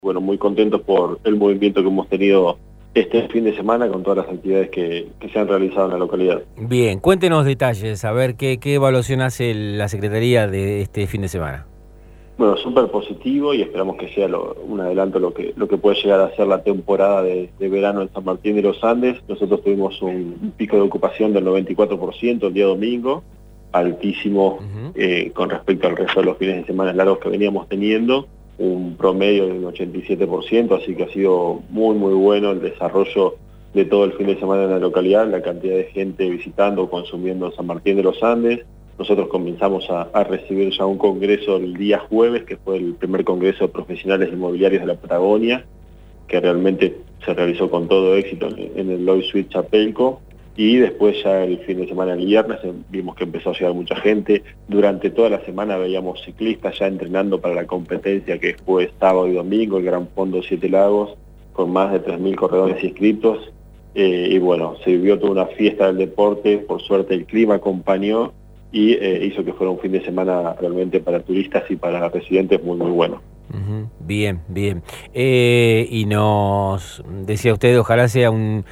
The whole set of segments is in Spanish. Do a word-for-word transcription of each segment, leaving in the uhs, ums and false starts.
Bueno, muy contentos por el movimiento que hemos tenido este fin de semana con todas las actividades que, que se han realizado en la localidad. Bien, cuéntenos detalles, a ver qué, qué evaluación hace la Secretaría de este fin de semana. Bueno, súper positivo y esperamos que sea lo, un adelanto lo que, lo que puede llegar a ser la temporada de, de verano en San Martín de los Andes. Nosotros tuvimos un pico de ocupación del noventa y cuatro por ciento el día domingo, altísimo Uh-huh. eh, con respecto al resto de los fines de semana largos que veníamos teniendo, un promedio de un ochenta y siete por ciento, así que ha sido muy muy bueno el desarrollo de todo el fin de semana en la localidad, la cantidad de gente visitando, consumiendo San Martín de los Andes. Nosotros comenzamos a, a recibir ya un congreso el día jueves, que fue el primer congreso de profesionales inmobiliarios de la Patagonia, que realmente se realizó con todo éxito en, en el Lloyd Suite Chapelco, y después ya el fin de semana, el viernes, vimos que empezó a llegar mucha gente. Durante toda la semana veíamos ciclistas ya entrenando para la competencia que fue sábado y domingo, el Gran Fondo Siete Lagos, con más de tres mil corredores inscritos, eh, y bueno, se vivió toda una fiesta del deporte. Por suerte el clima acompañó y eh, hizo que fuera un fin de semana realmente para turistas y para residentes muy muy bueno. Uh-huh. Bien, bien. Eh, y nos decía usted, ojalá sea un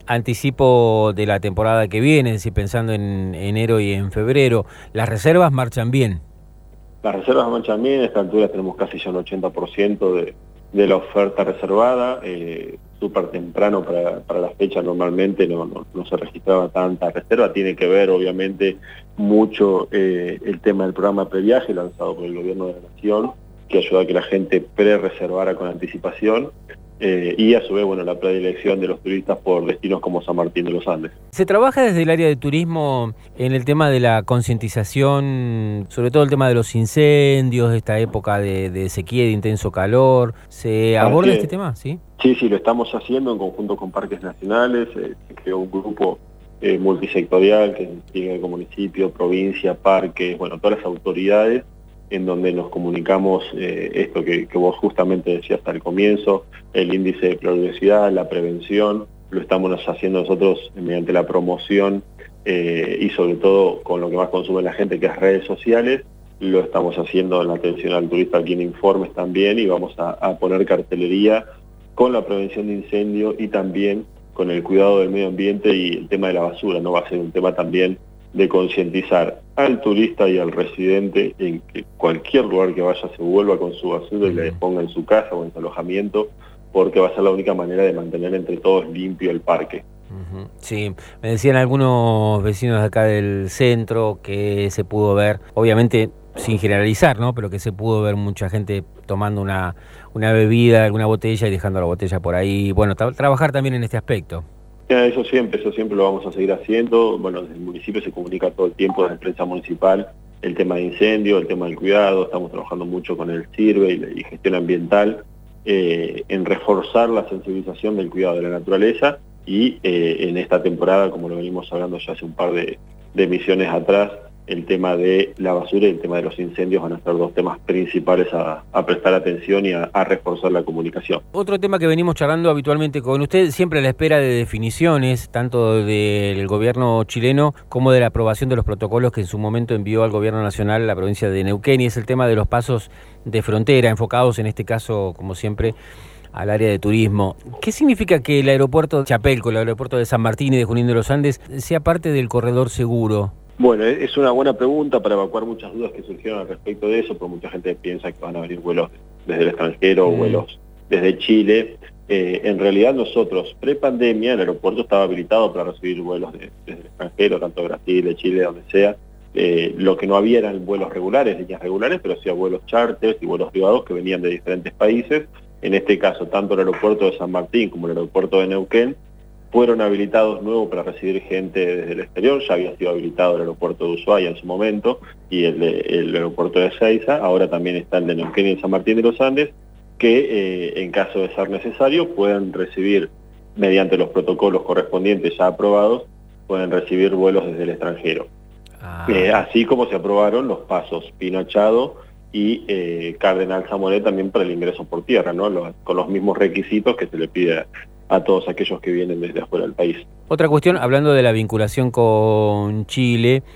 anticipo de la temporada que viene, si pensando en enero y en febrero. ¿Las reservas marchan bien? Las reservas marchan bien, a esta altura tenemos casi ya un ochenta por ciento de, de la oferta reservada, eh, súper temprano para, para la fecha normalmente no, no, no se registraba tanta reserva. Tiene que ver obviamente mucho eh, el tema del programa previaje lanzado por el gobierno de la nación, que ayuda a que la gente pre-reservara con anticipación, eh, y a su vez, bueno, la predilección de los turistas por destinos como San Martín de los Andes. ¿Se trabaja desde el área de turismo en el tema de la concientización, sobre todo el tema de los incendios, de esta época de, de sequía, de intenso calor? ¿Se aborda este tema? Sí, sí, sí, lo estamos haciendo en conjunto con Parques Nacionales. Eh, se creó un grupo eh, multisectorial que tiene como municipio, provincia, parques, bueno, todas las autoridades, en donde nos comunicamos eh, esto que, que vos justamente decías al comienzo, el índice de peligrosidad, la prevención. Lo estamos haciendo nosotros mediante la promoción eh, y sobre todo con lo que más consume la gente, que es redes sociales. Lo estamos haciendo en la atención al turista aquí en informes también, y vamos a, a poner cartelería con la prevención de incendio y también con el cuidado del medio ambiente y el tema de la basura. No va a ser un tema también de concientizar al turista y al residente en que cualquier lugar que vaya se vuelva con su basura y la disponga en su casa o en su alojamiento, porque va a ser la única manera de mantener entre todos limpio el parque. Uh-huh. Sí, me decían algunos vecinos de acá del centro que se pudo ver, obviamente sin generalizar, ¿no? Pero que se pudo ver mucha gente tomando una, una bebida, alguna botella y dejando la botella por ahí. Bueno, tra- trabajar también en este aspecto. Eso siempre, eso siempre lo vamos a seguir haciendo. Bueno, desde el municipio se comunica todo el tiempo, desde la prensa municipal, el tema de incendio, el tema del cuidado. Estamos trabajando mucho con el SIRVE y, la, y gestión ambiental, eh, en reforzar la sensibilización del cuidado de la naturaleza, y eh, en esta temporada, como lo venimos hablando ya hace un par de, de emisiones atrás, el tema de la basura y el tema de los incendios van a ser dos temas principales a, a prestar atención y a, a reforzar la comunicación. Otro tema que venimos charlando habitualmente con usted, siempre a la espera de definiciones, tanto del gobierno chileno como de la aprobación de los protocolos que en su momento envió al gobierno nacional la provincia de Neuquén, y es el tema de los pasos de frontera, enfocados en este caso, como siempre, al área de turismo. ¿Qué significa que el aeropuerto de Chapelco, el aeropuerto de San Martín y de Junín de los Andes, sea parte del corredor seguro? Bueno, es una buena pregunta para evacuar muchas dudas que surgieron al respecto de eso, porque mucha gente piensa que van a venir vuelos desde el extranjero o mm. vuelos desde Chile. Eh, en realidad nosotros, pre-pandemia, el aeropuerto estaba habilitado para recibir vuelos de, desde el extranjero, tanto de Brasil, de Chile, donde sea. Eh, lo que no había eran vuelos regulares, líneas regulares, pero sí vuelos charters y vuelos privados que venían de diferentes países. En este caso, tanto el aeropuerto de San Martín como el aeropuerto de Neuquén fueron habilitados nuevos para recibir gente desde el exterior. Ya había sido habilitado el aeropuerto de Ushuaia en su momento y el, de, el aeropuerto de Ezeiza. Ahora también está el de Neuquén y el San Martín de los Andes, que eh, en caso de ser necesario puedan recibir, mediante los protocolos correspondientes ya aprobados, pueden recibir vuelos desde el extranjero. Ah. Eh, así como se aprobaron los pasos Pinochado y eh, Cardenal Zamonet también para el ingreso por tierra, ¿no? Los, con los mismos requisitos que se le pide a todos aquellos que vienen desde afuera del país. Otra cuestión, hablando de la vinculación con Chile,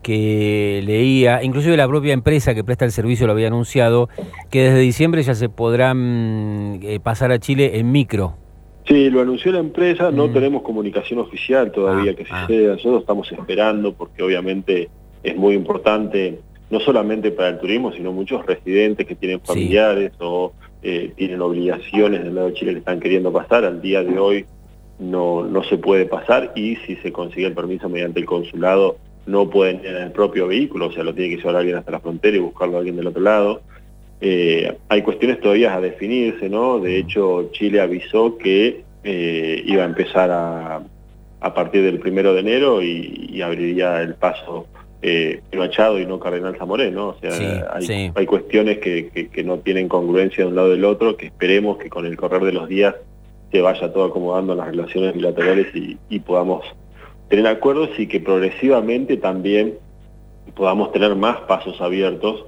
que leía, inclusive la propia empresa que presta el servicio lo había anunciado, que desde diciembre ya se podrán eh, pasar a Chile en micro. Sí, lo anunció la empresa, no Mm. tenemos comunicación oficial todavía Ah, que ah. suceda, nosotros estamos esperando porque obviamente es muy importante, no solamente para el turismo, sino muchos residentes que tienen familiares sí. o eh, tienen obligaciones del lado de Chile que están queriendo pasar, al día de hoy no, no se puede pasar y si se consigue el permiso mediante el consulado no pueden ir en el propio vehículo, o sea, lo tiene que llevar alguien hasta la frontera y buscarlo a alguien del otro lado. Eh, hay cuestiones todavía a definirse, ¿no? De hecho, Chile avisó que eh, iba a empezar a, a partir del primero de enero y, y abriría el paso eh, Machado y no Cardenal Zamoré, ¿no? O sea, sí, hay, sí. hay cuestiones que, que, que no tienen congruencia de un lado del otro, que esperemos que con el correr de los días se vaya todo acomodando en las relaciones bilaterales y, y podamos tener acuerdos y que progresivamente también podamos tener más pasos abiertos,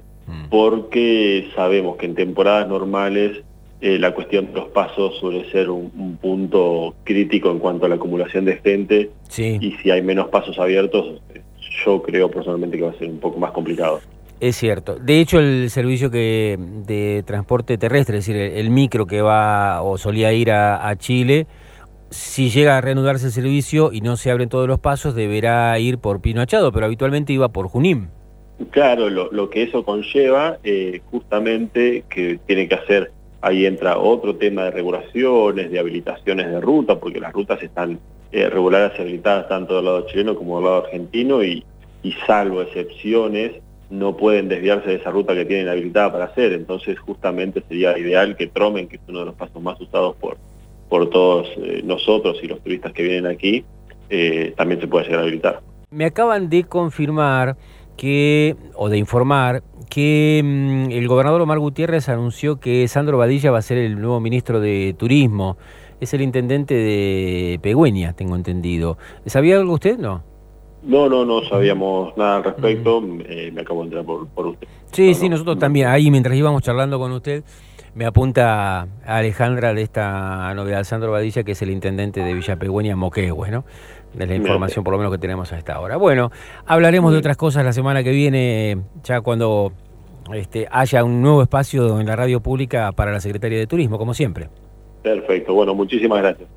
porque sabemos que en temporadas normales eh, la cuestión de los pasos suele ser un, un punto crítico en cuanto a la acumulación de gente, sí. y si hay menos pasos abiertos, yo creo personalmente que va a ser un poco más complicado. Es cierto. De hecho, el servicio que de transporte terrestre, es decir, el, el micro que va o solía ir a, a Chile, si llega a reanudarse el servicio y no se abren todos los pasos, deberá ir por Pino Machado, pero habitualmente iba por Junín. Claro, lo, lo que eso conlleva, eh, justamente, que tiene que hacer, ahí entra otro tema de regulaciones, de habilitaciones de ruta, porque las rutas están eh, reguladas y habilitadas tanto del lado chileno como del lado argentino, y, y salvo excepciones, no pueden desviarse de esa ruta que tienen habilitada para hacer. Entonces, justamente sería ideal que Tromen, que es uno de los pasos más usados por, por todos eh, nosotros y los turistas que vienen aquí, eh, también se pueda llegar a habilitar. Me acaban de confirmar que, o de informar, que mmm, el gobernador Omar Gutiérrez anunció que Sandro Badilla va a ser el nuevo ministro de Turismo. Es el intendente de Pegüeña, tengo entendido. ¿Sabía algo usted? No. No, no, no sabíamos nada al respecto, mm. eh, me acabo de enterar por, por usted. Sí, no, sí, no, nosotros no. también. Ahí, mientras íbamos charlando con usted, me apunta a Alejandra de esta novedad, Sandro Badilla, que es el intendente de Villa Pegüeña, Moquehue, ¿no? De la información por lo menos que tenemos a esta hora. Bueno, hablaremos de otras cosas la semana que viene, ya cuando este, haya un nuevo espacio en la radio pública para la Secretaría de Turismo, como siempre. Perfecto, bueno, muchísimas gracias.